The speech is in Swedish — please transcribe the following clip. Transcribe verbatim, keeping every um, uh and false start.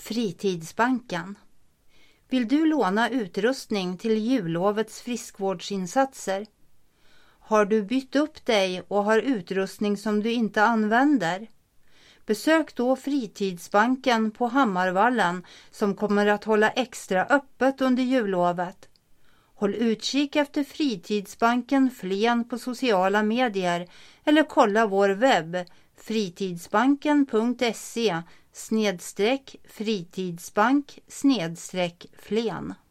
Fritidsbanken. Vill du låna utrustning till jullovets friskvårdsinsatser? Har du bytt upp dig och har utrustning som du inte använder? Besök då Fritidsbanken på Hammarvallen som kommer att hålla extra öppet under jullovet. Håll utkik efter Fritidsbanken Flen på sociala medier eller kolla vår webb fritidsbanken punkt se snedstreck fritidsbank snedstreck Flen.